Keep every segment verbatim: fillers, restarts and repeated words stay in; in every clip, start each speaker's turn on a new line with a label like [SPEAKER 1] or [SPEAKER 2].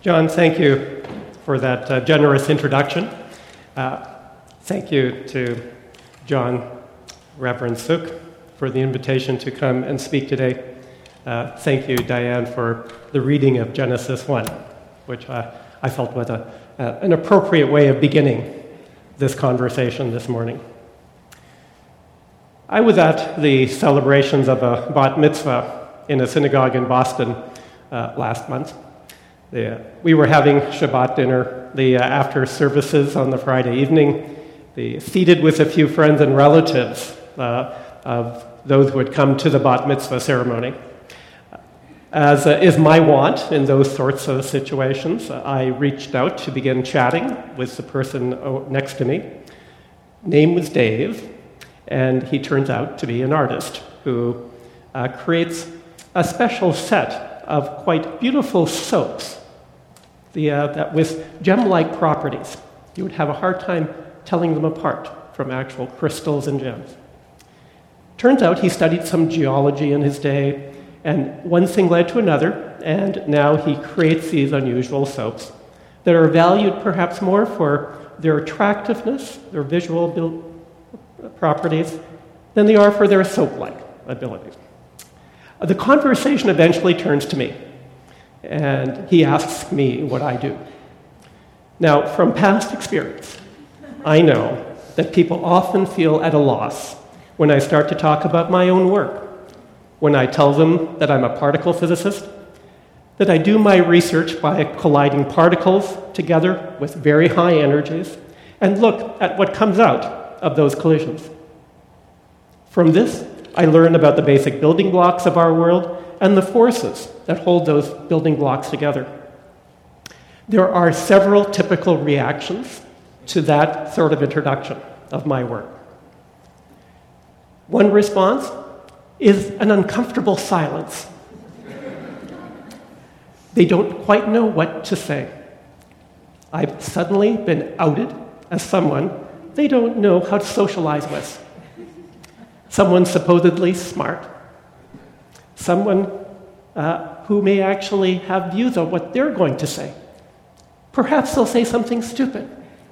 [SPEAKER 1] John, thank you for that uh, generous introduction. Uh, thank you to John, Reverend Suk, for the invitation to come and speak today. Uh, thank you, Diane, for the reading of Genesis one, which uh, I felt was a, uh, an appropriate way of beginning this conversation this morning. I was at the celebrations of a bat mitzvah in a synagogue in Boston uh, last month. The, we were having Shabbat dinner the uh, after services on the Friday evening, the, seated with a few friends and relatives uh, of those who had come to the bat mitzvah ceremony. As uh, is my wont in those sorts of situations, uh, I reached out to begin chatting with the person next to me. Name was Dave, and he turns out to be an artist who uh, creates a special set of quite beautiful soaps the, uh, that with gem-like properties. You would have a hard time telling them apart from actual crystals and gems. Turns out he studied some geology in his day, and one thing led to another, and now he creates these unusual soaps that are valued perhaps more for their attractiveness, their visual bil- properties, than they are for their soap-like abilities. The conversation eventually turns to me, and he asks me what I do. Now, from past experience, I know that people often feel at a loss when I start to talk about my own work, when I tell them that I'm a particle physicist, that I do my research by colliding particles together with very high energies, and look at what comes out of those collisions. From this, I learn about the basic building blocks of our world and the forces that hold those building blocks together. There are several typical reactions to that sort of introduction of my work. One response is an uncomfortable silence. They don't quite know what to say. I've suddenly been outed as someone they don't know how to socialize with. Someone supposedly smart. Someone uh, who may actually have views on what they're going to say. Perhaps they'll say something stupid.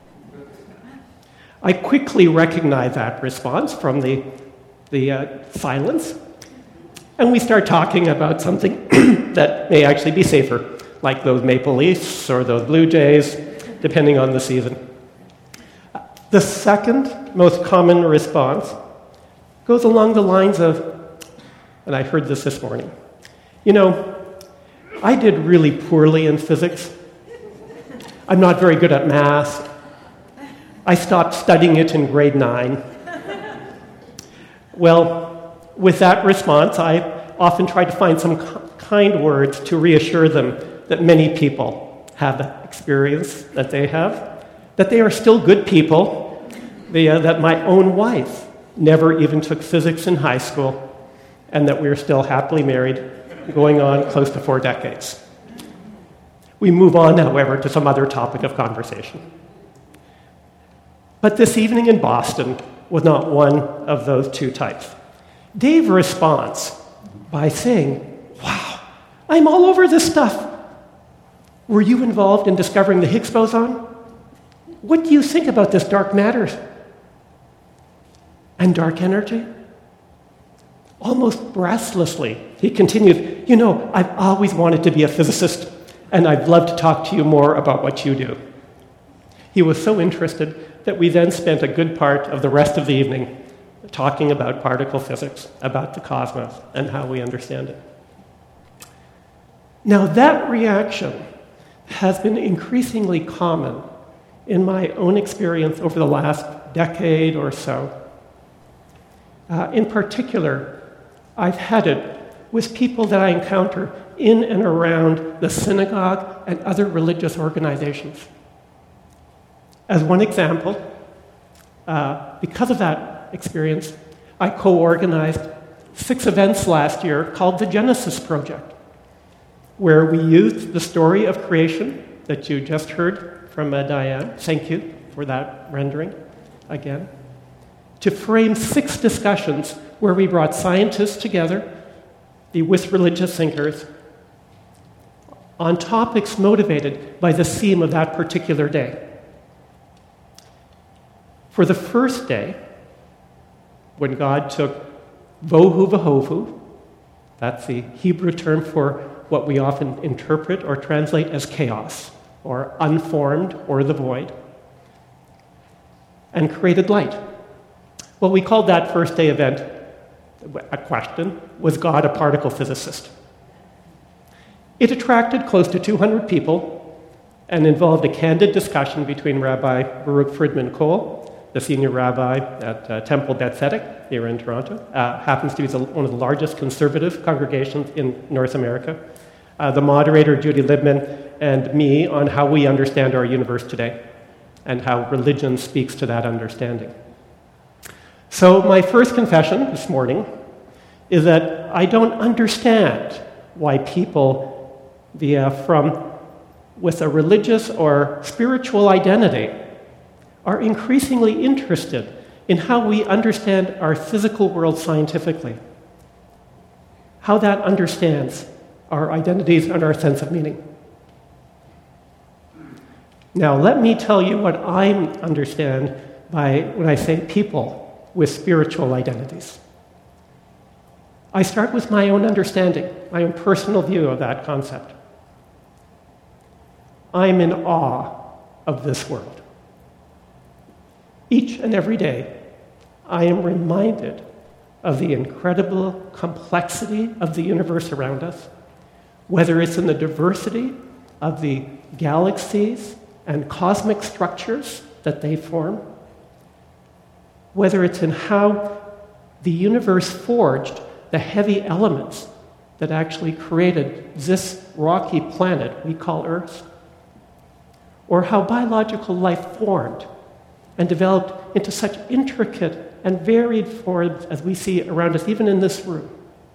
[SPEAKER 1] I quickly recognize that response from the, the uh, silence, and we start talking about something that may actually be safer, like those Maple Leafs or those Blue Jays, depending on the season. The second most common response goes along the lines of, and I heard this this morning, you know, I did really poorly in physics. I'm not very good at math. I stopped studying it in grade nine. Well, with that response, I often try to find some kind words to reassure them that many people have the experience that they have, that they are still good people, the, uh, that my own wife never even took physics in high school, and that we're still happily married, going on close to four decades. We move on, however, to some other topic of conversation. But this evening in Boston was not one of those two types. Dave responds by saying, "Wow, I'm all over this stuff. Were you involved in discovering the Higgs boson? What do you think about this dark matter and dark energy?" Almost breathlessly, he continued, "You know, I've always wanted to be a physicist, and I'd love to talk to you more about what you do." He was so interested that we then spent a good part of the rest of the evening talking about particle physics, about the cosmos, and how we understand it. Now, that reaction has been increasingly common in my own experience over the last decade or so. Uh, in particular, I've had it with people that I encounter in and around the synagogue and other religious organizations. As one example, uh, because of that experience, I co-organized six events last year called the Genesis Project, where we used the story of creation that you just heard from uh, Diane. Thank you for that rendering again. To frame six discussions where we brought scientists together, the with religious thinkers, on topics motivated by the theme of that particular day. For the first day, when God took vohu vahovu, that's the Hebrew term for what we often interpret or translate as chaos, or unformed, or the void, and created light. Well, we called that first day event a question: was God a particle physicist? It attracted close to two hundred people and involved a candid discussion between Rabbi Baruch Friedman Cole, the senior rabbi at uh, Temple Bet Tzedek here in Toronto, uh, happens to be one of the largest conservative congregations in North America, uh, the moderator Judy Libman, and me on how we understand our universe today and how religion speaks to that understanding. So my first confession this morning is that I don't understand why people via from with a religious or spiritual identity are increasingly interested in how we understand our physical world scientifically, how that understands our identities and our sense of meaning. Now, let me tell you what I understand by when I say people with spiritual identities. I start with my own understanding, my own personal view of that concept. I'm in awe of this world. Each and every day, I am reminded of the incredible complexity of the universe around us, whether it's in the diversity of the galaxies and cosmic structures that they form, whether it's in how the universe forged the heavy elements that actually created this rocky planet we call Earth, or how biological life formed and developed into such intricate and varied forms as we see around us, even in this room.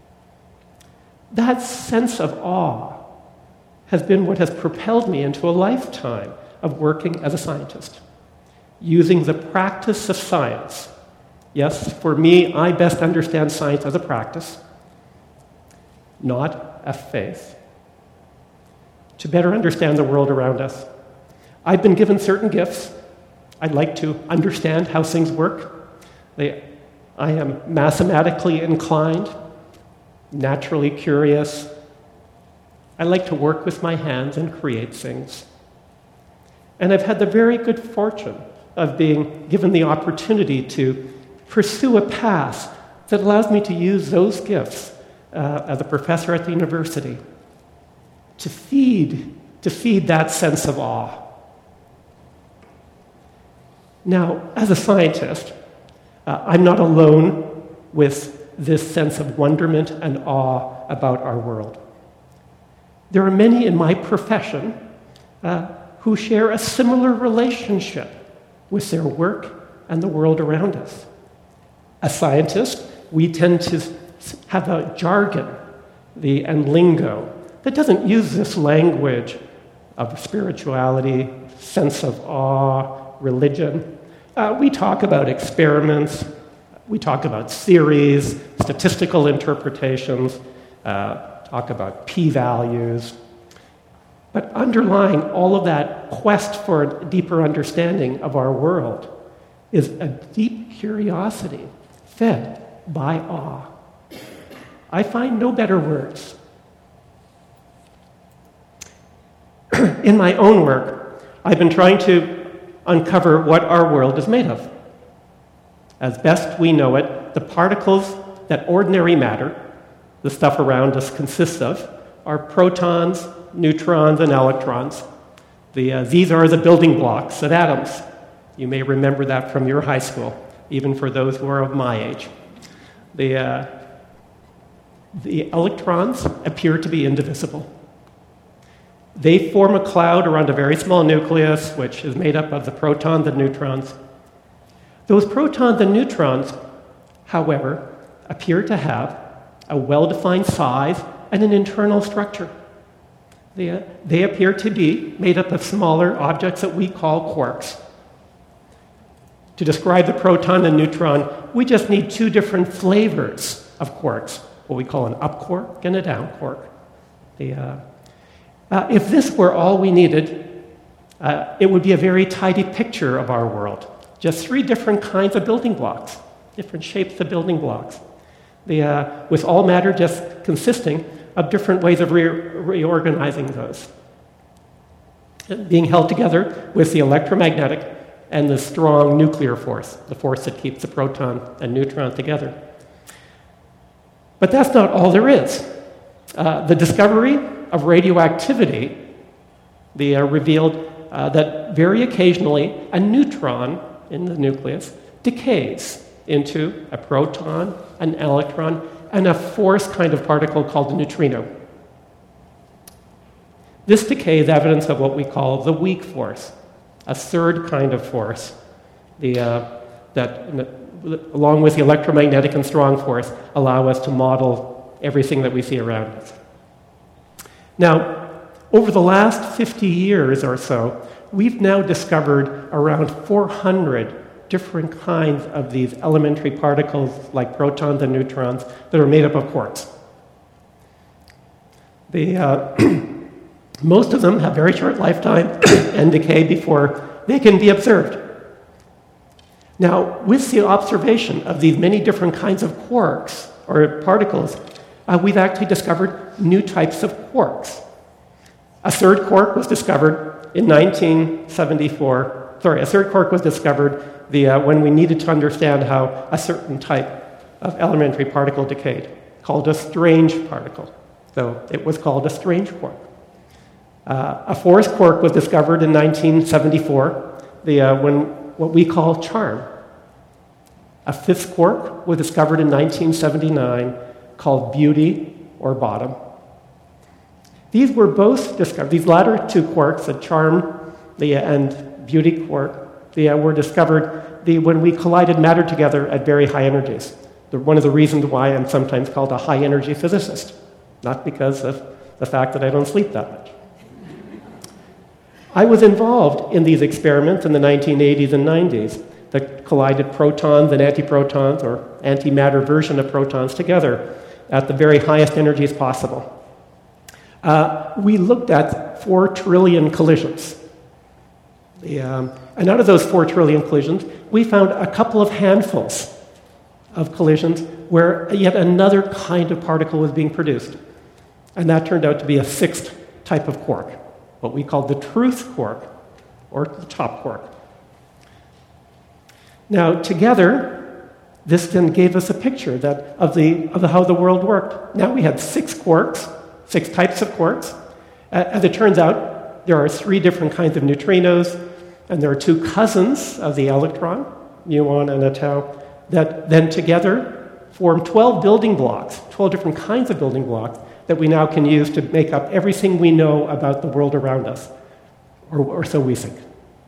[SPEAKER 1] That sense of awe has been what has propelled me into a lifetime of working as a scientist, using the practice of science. Yes, for me, I best understand science as a practice, not a faith, to better understand the world around us. I've been given certain gifts. I'd like to understand how things work. They, I am mathematically inclined, naturally curious. I like to work with my hands and create things. And I've had the very good fortune of being given the opportunity to pursue a path that allows me to use those gifts uh, as a professor at the university to feed, to feed that sense of awe. Now, as a scientist, uh, I'm not alone with this sense of wonderment and awe about our world. There are many in my profession uh, who share a similar relationship with their work and the world around us. As scientists, we tend to have a jargon the, and lingo that doesn't use this language of spirituality, sense of awe, religion. Uh, we talk about experiments, we talk about theories, statistical interpretations, uh, talk about p-values. But underlying all of that quest for a deeper understanding of our world is a deep curiosity fed by awe. I find no better words. In my own work, I've been trying to uncover what our world is made of. As best we know it, the particles that ordinary matter, the stuff around us, consists of, are protons, neutrons, and electrons. The, uh, these are the building blocks of atoms. You may remember that from your high school, even for those who are of my age. The, uh, the electrons appear to be indivisible. They form a cloud around a very small nucleus, which is made up of the protons and neutrons. Those protons and neutrons, however, appear to have a well-defined size and an internal structure. They, uh, they appear to be made up of smaller objects that we call quarks. To describe the proton and neutron, we just need two different flavors of quarks, what we call an up quark and a down quark. The, uh, Uh, if this were all we needed, uh, it would be a very tidy picture of our world. Just three different kinds of building blocks, different shapes of building blocks, the, uh, with all matter just consisting of different ways of re reorganizing those, being held together with the electromagnetic and the strong nuclear force, the force that keeps the proton and neutron together. But that's not all there is. Uh, the discovery of radioactivity the, uh, revealed uh, that very occasionally a neutron in the nucleus decays into a proton, an electron, and a force kind of particle called a neutrino. This decay is evidence of what we call the weak force, a third kind of force, the, uh, that, along with the electromagnetic and strong force, allow us to model everything that we see around us. Now, over the last fifty years or so, we've now discovered around four hundred different kinds of these elementary particles, like protons and neutrons, that are made up of quarks. The, uh, most of them have very short lifetime and decay before they can be observed. Now, with the observation of these many different kinds of quarks, or particles, uh, we've actually discovered new types of quarks. A third quark was discovered in nineteen seventy-four. Sorry, a third quark was discovered the, uh, when we needed to understand how a certain type of elementary particle decayed, called a strange particle. So it was called a strange quark. Uh, a fourth quark was discovered in nineteen seventy-four, the, uh, when, what we call charm. A fifth quark was discovered in nineteen seventy-nine, called beauty or bottom. These were both discovered, these latter two quarks, the charm the, and beauty quark, the, uh, were discovered the, when we collided matter together at very high energies. They're one of the reasons why I'm sometimes called a high-energy physicist, not because of the fact that I don't sleep that much. I was involved in these experiments in the nineteen eighties and nineties that collided protons and antiprotons, or antimatter version of protons, together at the very highest energies possible. Uh, we looked at four trillion collisions. The, um, and out of those four trillion collisions, we found a couple of handfuls of collisions where yet another kind of particle was being produced. And that turned out to be a sixth type of quark, what we call the truth quark, or the top quark. Now, together, this then gave us a picture that of, the, of the, how the world worked. Now we had six quarks, six types of quarks. Uh, as it turns out, there are three different kinds of neutrinos, and there are two cousins of the electron, muon and a tau, that then together form twelve building blocks, twelve different kinds of building blocks that we now can use to make up everything we know about the world around us, or, or so we think.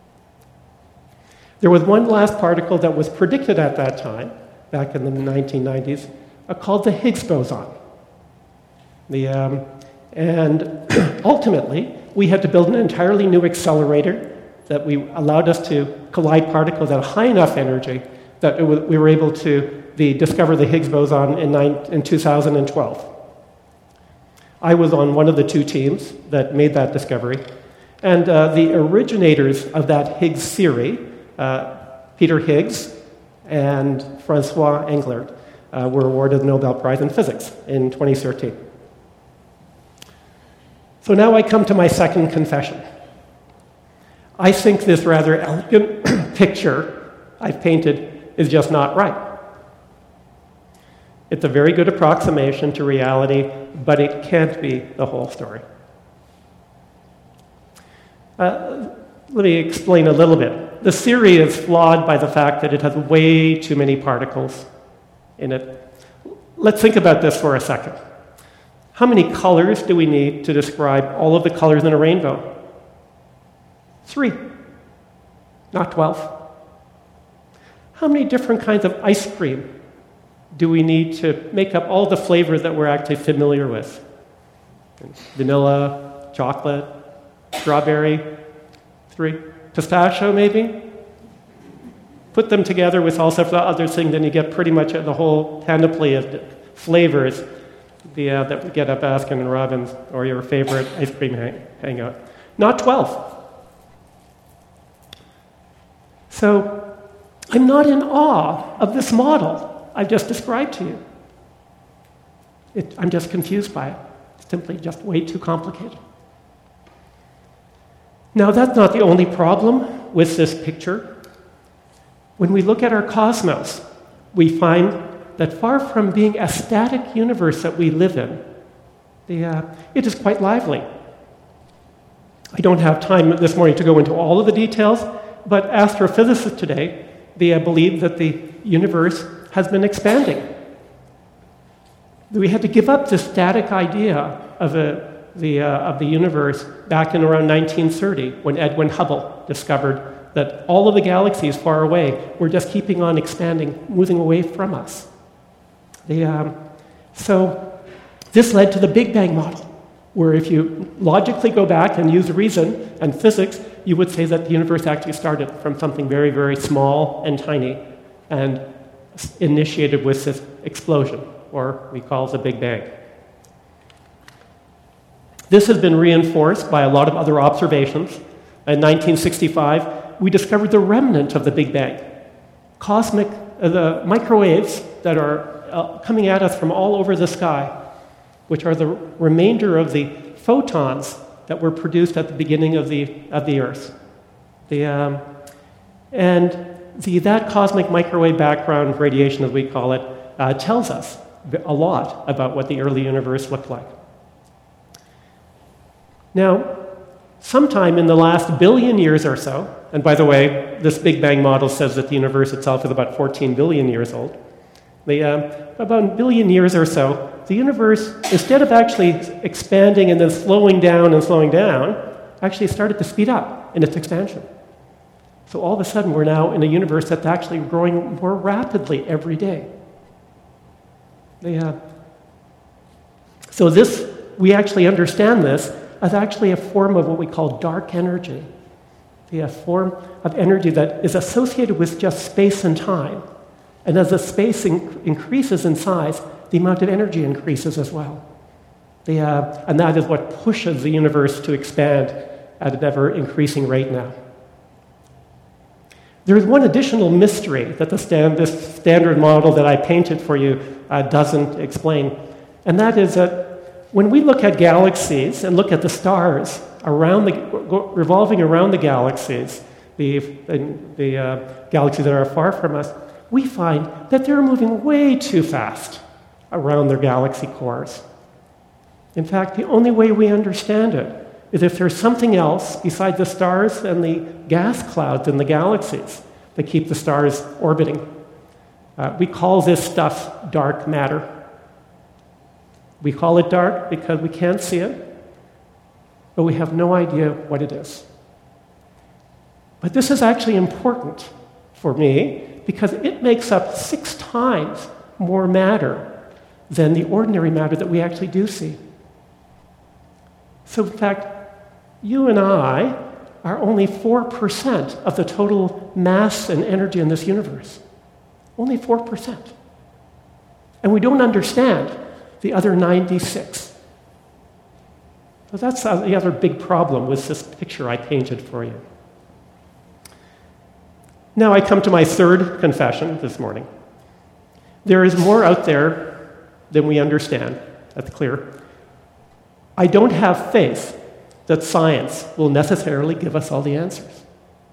[SPEAKER 1] There was one last particle that was predicted at that time, back in the nineteen nineties, uh, called the Higgs boson. The, um, and ultimately, we had to build an entirely new accelerator that we allowed us to collide particles at a high enough energy that it was, we were able to the, discover the Higgs boson in, nine, in two thousand twelve. I was on one of the two teams that made that discovery. And uh, the originators of that Higgs theory, uh, Peter Higgs and Francois Englert, uh, were awarded the Nobel Prize in Physics in twenty thirteen. So now I come to my second confession. I think this rather elegant picture I've painted is just not right. It's a very good approximation to reality, but it can't be the whole story. Uh, let me explain a little bit. The theory is flawed by the fact that it has way too many particles in it. Let's think about this for a second. How many colors do we need to describe all of the colors in a rainbow? Three, not twelve. How many different kinds of ice cream do we need to make up all the flavors that we're actually familiar with? Vanilla, chocolate, strawberry, three. Pistachio, maybe? Put them together with all sorts of other things, and you get pretty much the whole panoply of flavors the, uh, that we get at Baskin and Robbins or your favorite ice cream hang hangout. Not twelve. So I'm not in awe of this model I've just described to you. It, I'm just confused by it. It's simply just way too complicated. Now, that's not the only problem with this picture. When we look at our cosmos, we find that far from being a static universe that we live in, the, uh, it is quite lively. I don't have time this morning to go into all of the details, but astrophysicists today, they uh, believe that the universe has been expanding. We had to give up this static idea of, a, the, uh, of the universe back in around nineteen thirty, when Edwin Hubble discovered that all of the galaxies far away were just keeping on expanding, moving away from us. The, um, so this led to the Big Bang model, where if you logically go back and use reason and physics, you would say that the universe actually started from something very, very small and tiny and initiated with this explosion, or we call it the Big Bang. This has been reinforced by a lot of other observations. In nineteen sixty-five, we discovered the remnant of the Big Bang. Cosmic, uh, the microwaves that are uh, coming at us from all over the sky, which are the remainder of the photons that were produced at the beginning of the, of the Earth. The, um, and the, that cosmic microwave background radiation, as we call it, uh, tells us a lot about what the early universe looked like. Now, sometime in the last billion years or so, and by the way, this Big Bang model says that the universe itself is about fourteen billion years old. The, um, about a billion years or so, the universe, instead of actually expanding and then slowing down and slowing down, actually started to speed up in its expansion. So all of a sudden, we're now in a universe that's actually growing more rapidly every day. They, uh, so this, we actually understand this as actually a form of what we call dark energy. The uh, form of energy that is associated with just space and time. And as the space in increases in size, the amount of energy increases as well. The, uh, and that is what pushes the universe to expand at an ever-increasing rate now. There is one additional mystery that the stand, this standard model that I painted for you uh, doesn't explain, and that is that when we look at galaxies and look at the stars around the, revolving around the galaxies, the, the uh, galaxies that are far from us, we find that they're moving way too fast around their galaxy cores. In fact, the only way we understand it is if there's something else besides the stars and the gas clouds in the galaxies that keep the stars orbiting. Uh, we call this stuff dark matter. We call it dark because we can't see it, but we have no idea what it is. But this is actually important for me because it makes up six times more matter than the ordinary matter that we actually do see. So in fact, you and I are only four percent of the total mass and energy in this universe. Only four percent. And we don't understand the other ninety-six. So that's the other big problem with this picture I painted for you. Now I come to my third confession this morning. There is more out there than we understand. That's clear. I don't have faith that science will necessarily give us all the answers.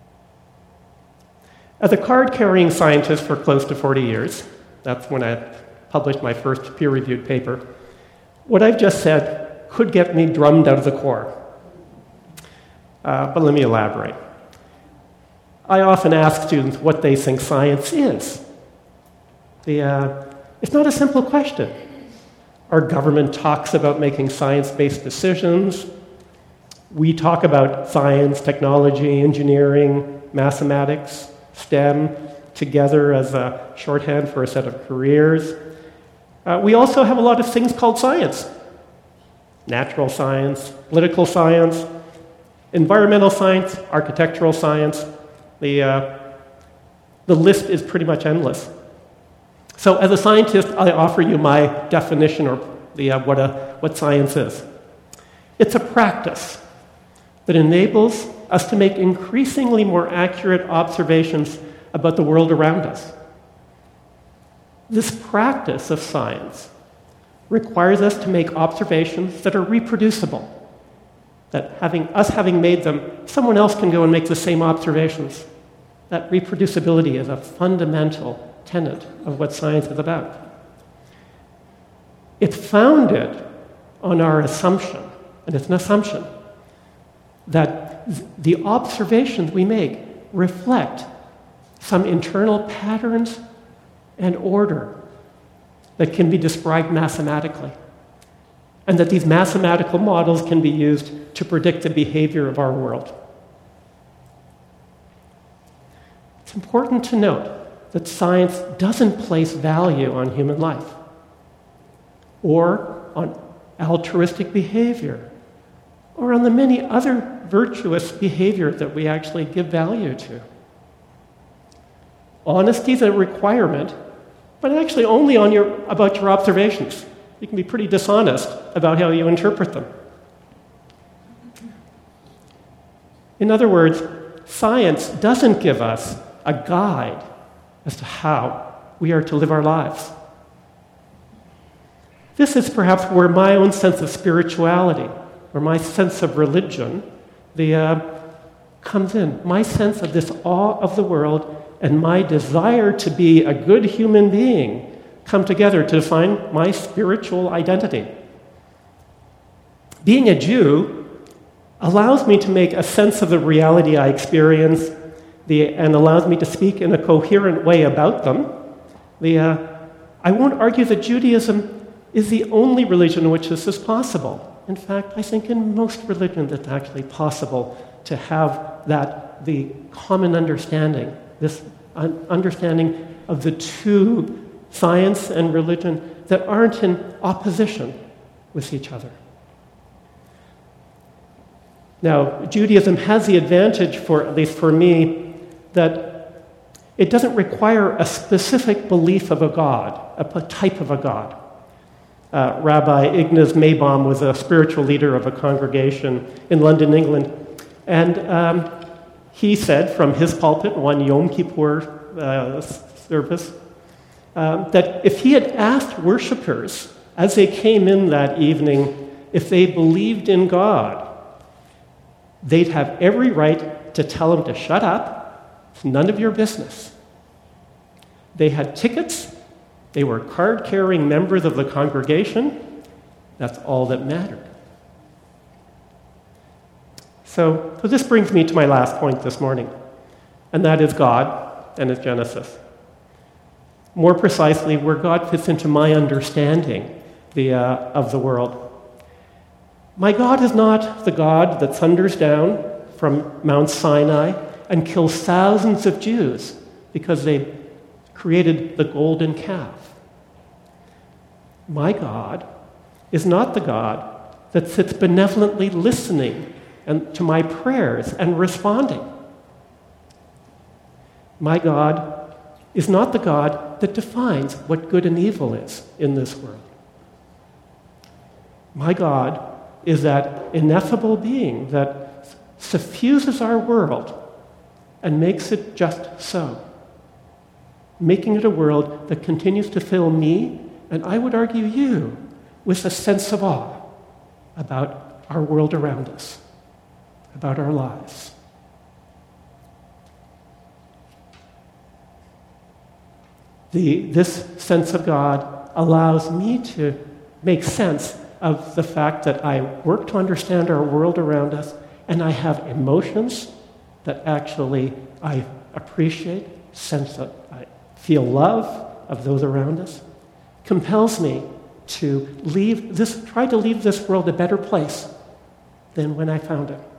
[SPEAKER 1] As a card-carrying scientist for close to forty years, that's when I published my first peer-reviewed paper, what I've just said could get me drummed out of the core. Uh, but let me elaborate. I often ask students what they think science is. The, uh, it's not a simple question. Our government talks about making science-based decisions. We talk about science, technology, engineering, mathematics, STEM, together as a shorthand for a set of careers. Uh, we also have a lot of things called science. Natural science, political science, environmental science, architectural science. The, uh, the list is pretty much endless. So as a scientist, I offer you my definition or the, uh, what, a, what science is. It's a practice that enables us to make increasingly more accurate observations about the world around us. This practice of science requires us to make observations that are reproducible, that having, us having made them, someone else can go and make the same observations. That reproducibility is a fundamental tenet of what science is about. It's founded on our assumption, and it's an assumption, that the observations we make reflect some internal patterns and order that can be described mathematically, and that these mathematical models can be used to predict the behavior of our world. It's important to note that science doesn't place value on human life or on altruistic behavior or on the many other virtuous behavior that we actually give value to. Honesty is a requirement, but actually only on your, about your observations. You can be pretty dishonest about how you interpret them. In other words, science doesn't give us a guide as to how we are to live our lives. This is perhaps where my own sense of spirituality, or my sense of religion, the, uh, comes in. My sense of this awe of the world and my desire to be a good human being come together to define my spiritual identity. Being a Jew allows me to make a sense of the reality I experience the, and allows me to speak in a coherent way about them. The, uh, I won't argue that Judaism is the only religion in which this is possible. In fact, I think in most religions it's actually possible to have that, the common understanding, this understanding of the two, science and religion, that aren't in opposition with each other. Now, Judaism has the advantage, for at least for me, that it doesn't require a specific belief of a god, a type of a god. Uh, Rabbi Ignaz Maybaum was a spiritual leader of a congregation in London, England, and um, he said from his pulpit, one Yom Kippur uh, service, um, that if he had asked worshipers as they came in that evening if they believed in God, they'd have every right to tell him to shut up. It's none of your business. They had tickets. They were card-carrying members of the congregation. That's all that mattered. So, so this brings me to my last point this morning, and that is God and His Genesis. More precisely, where God fits into my understanding the, uh, of the world. My God is not the God that thunders down from Mount Sinai and kills thousands of Jews because they created the golden calf. My God is not the God that sits benevolently listening and to my prayers and responding. My God is not the God that defines what good and evil is in this world. My God is that ineffable being that suffuses our world and makes it just so, making it a world that continues to fill me, and I would argue you, with a sense of awe about our world around us, about our lives. The, this sense of God allows me to make sense of the fact that I work to understand our world around us, and I have emotions that actually I appreciate, sense that I feel love of those around us, compels me to leave this, try to leave this world a better place than when I found it.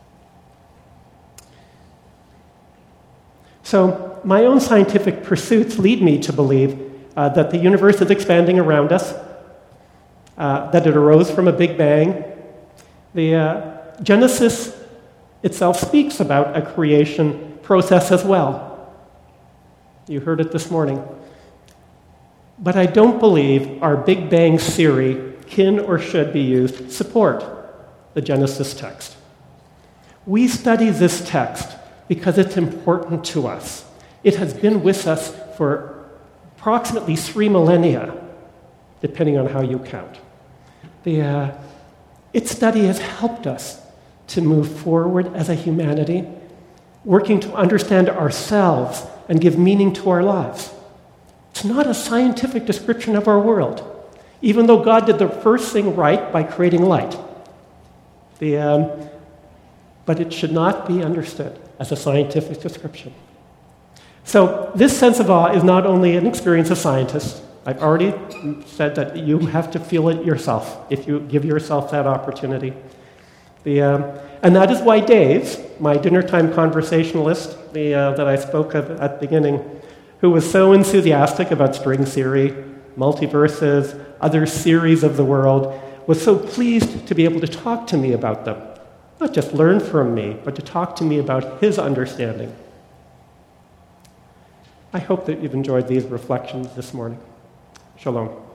[SPEAKER 1] So my own scientific pursuits lead me to believe uh, that the universe is expanding around us, uh, that it arose from a Big Bang. The uh, Genesis itself speaks about a creation process as well. You heard it this morning. But I don't believe our Big Bang theory can or should be used support the Genesis text. We study this text because it's important to us. It has been with us for approximately three millennia, depending on how you count. The, uh, its study has helped us to move forward as a humanity, working to understand ourselves and give meaning to our lives. It's not a scientific description of our world, even though God did the first thing right by creating light. The, um, but it should not be understood as a scientific description. So this sense of awe is not only an experience of scientists. I've already said that you have to feel it yourself if you give yourself that opportunity. The, um, and that is why Dave, my dinnertime conversationalist the, uh, that I spoke of at the beginning, who was so enthusiastic about string theory, multiverses, other theories of the world, was so pleased to be able to talk to me about them. Not just learn from me, but to talk to me about his understanding. I hope that you've enjoyed these reflections this morning. Shalom.